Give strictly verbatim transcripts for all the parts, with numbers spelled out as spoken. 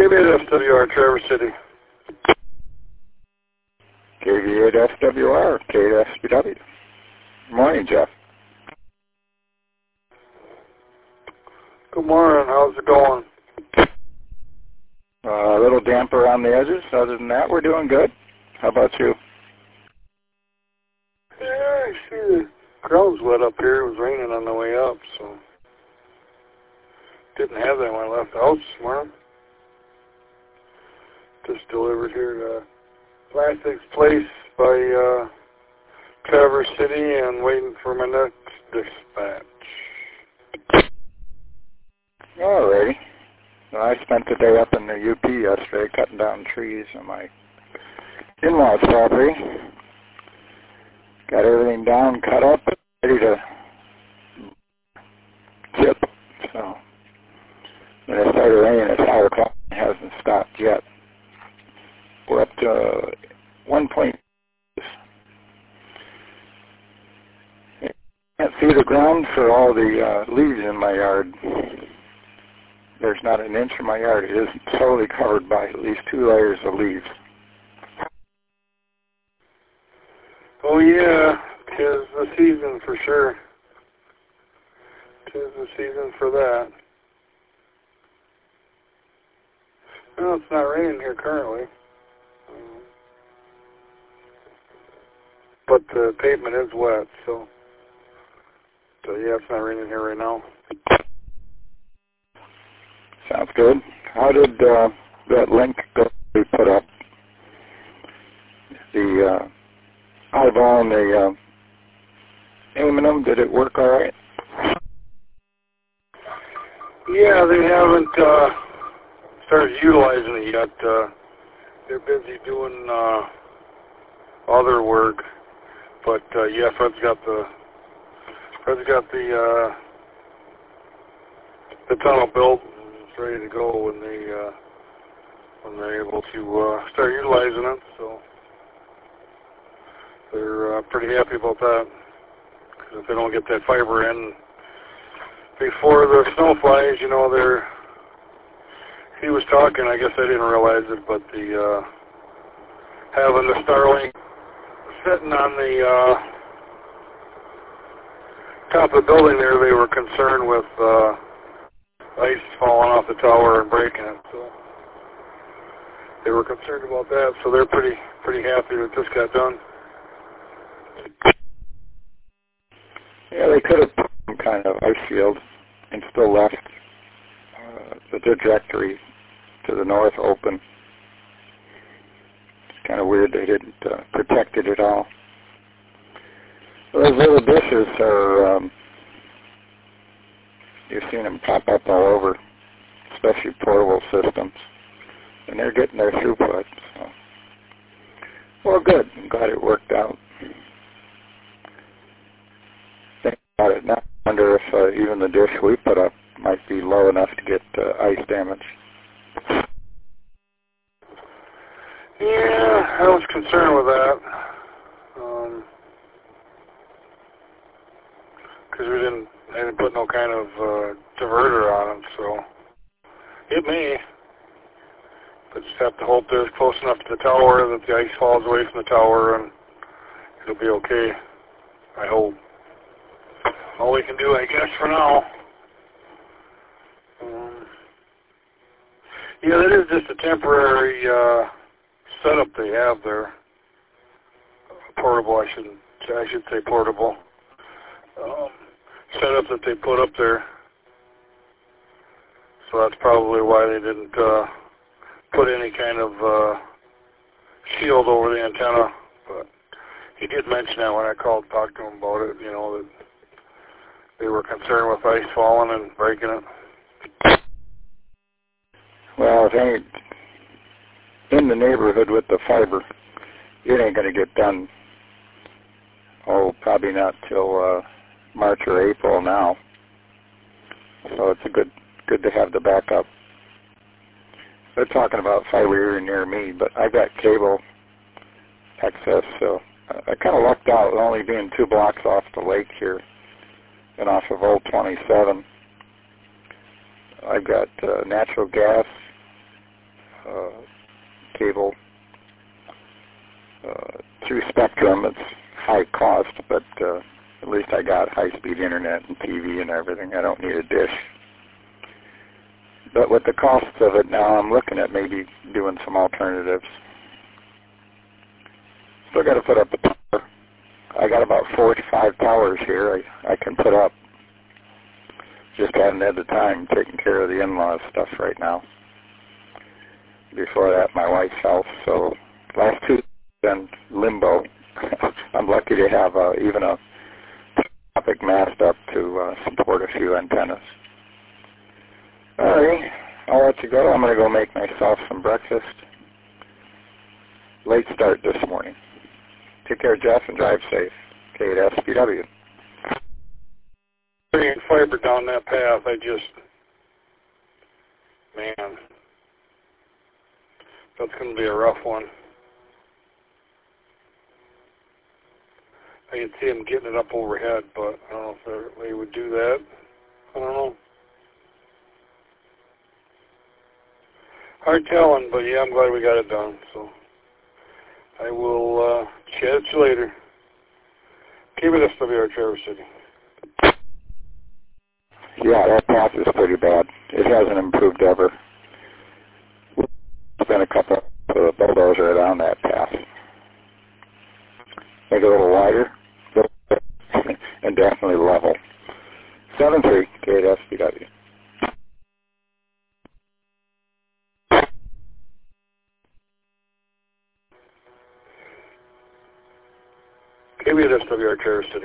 K V eight S W R, Traverse City. K V eight S W R, K S B W. Good morning, Jeff. Good morning. How's it going? Uh, a little damper on the edges. Other than that, we're doing good. How about you? Yeah, I see the ground's wet up here. It was raining on the way up, so didn't have that when I left the house this morning. Just delivered here to Plastics Place by uh, Traverse City and waiting for my next dispatch. Alrighty. Well, I spent the day up in the U P yesterday cutting down trees on my in-laws' property. Got everything down, cut up, ready to chip. So when it started raining at five o'clock, it hasn't stopped yet. We're up to one point. Can't see the ground for all the uh, leaves in my yard. There's not an inch in my yard. It is totally covered by at least two layers of leaves. Oh yeah, 'tis the season for sure. 'Tis the season for that. Well, it's not raining here currently. Um, but the pavement is wet, so, so yeah, it's not raining here right now. Sounds good. How did uh, that link go we put up? The uh, eyeball and the uh, aluminum, did it work all right? Yeah, they haven't uh, started utilizing it yet. Uh, they're busy doing uh, other work, but uh, yeah, Fred's got the Fred's got the uh, the tunnel built. It's ready to go when they uh, when they're able to uh, start utilizing it. So they're uh, pretty happy about that. Because if they don't get that fiber in before the snow flies, you know, they're. He was talking. I guess I didn't realize it, but the uh, having the Starlink sitting on the uh, top of the building there, they were concerned with. Uh, ice falling off the tower and breaking it, so they were concerned about that. So they're pretty pretty happy that this got done. Yeah, they could have put some kind of ice shield and still left uh, the trajectory to the north open. It's kind of weird they didn't uh, protect it at all. Those little dishes are. Um, You've seen them pop up all over, especially portable systems, and they're getting their throughput. So. Well, good. I'm glad it worked out. Think about it now. I wonder if uh, even the dish we put up might be low enough to get uh, ice damage. Yeah, I was concerned with that. Um, because we didn't, I didn't put no kind of uh, diverter on it, so it may. But just have to hope that it's close enough to the tower that the ice falls away from the tower and it'll be okay. I hope. All we can do, I guess, for now. Um, yeah, that is just a temporary uh, setup they have there. Portable, I shouldn't. I should say portable. Um, setup that they put up there. So that's probably why they didn't uh, put any kind of uh, shield over the antenna. But he did mention that when I called to talk to him about it, you know, that they were concerned with ice falling and breaking it. Well, if ain't in the neighborhood with the fiber, it ain't going to get done, oh, probably not till uh, March or April now. So it's a good good to have the backup. They're talking about fiber here near me, but I got cable access, so I, I kind of lucked out only being two blocks off the lake here and off of Old twenty-seven. I've got uh, natural gas uh, cable uh, through Spectrum. It's high cost, but uh, at least I got high-speed internet and T V and everything. I don't need a dish. But with the costs of it now, I'm looking at maybe doing some alternatives. Still got to put up a tower. I got about four to five towers here I, I can put up. Just haven't had the time taking care of the in-laws stuff right now. Before that, my wife's health. So last two been limbo. I'm lucky to have uh, even a topic mast up to uh, support a few antennas. All right, I'll let you go. I'm going to go make myself some breakfast. Late start this morning. Take care, Jeff, and drive safe. K at S P W. Bringing fiber down that path, I just, man, that's going to be a rough one. I can see them getting it up overhead, but I don't know if they would do that. I don't know. Hard telling, but yeah, I'm glad we got it done. So I will uh, chat at you later. Keep it S W R Traverse City. Yeah, that path is pretty bad. It hasn't improved ever. There's been a couple of bulldozers around that path. Make it a little wider and definitely level. seven three K at S P W. K B at S W R Traverse City.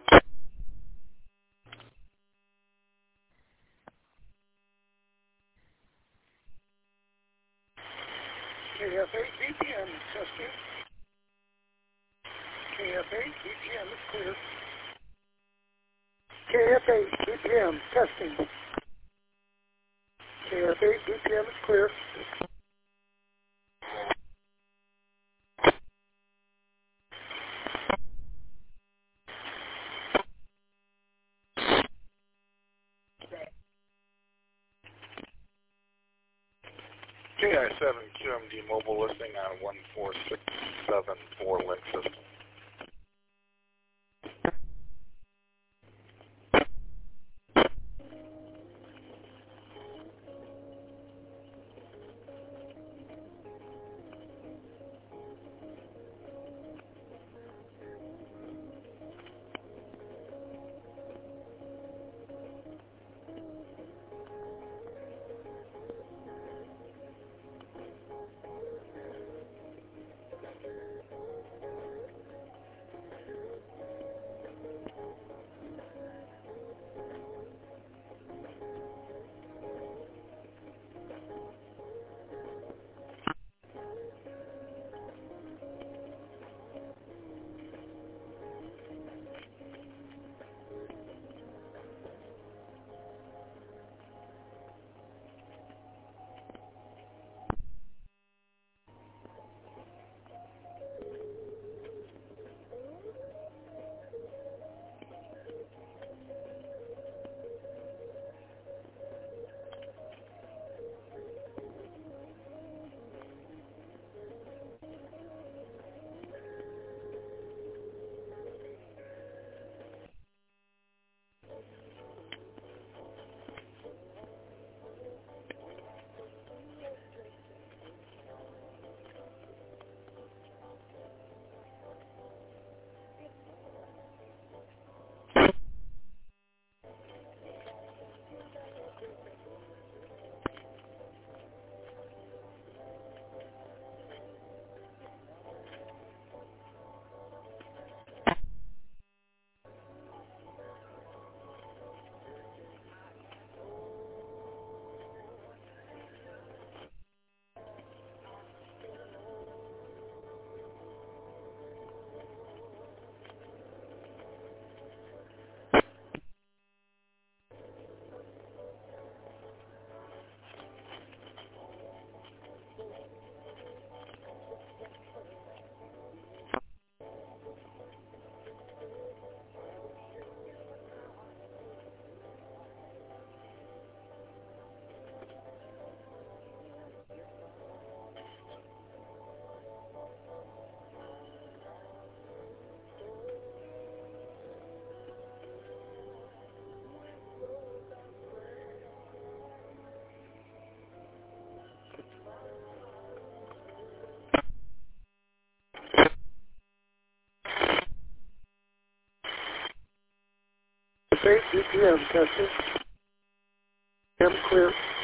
K F eight B P M testing. K F eight B P M is clear. K F eight B P M testing. K F eight B P M is clear. K I seven Q M D mobile listening on one four six seven four link system. eight B P M, testing. M clear.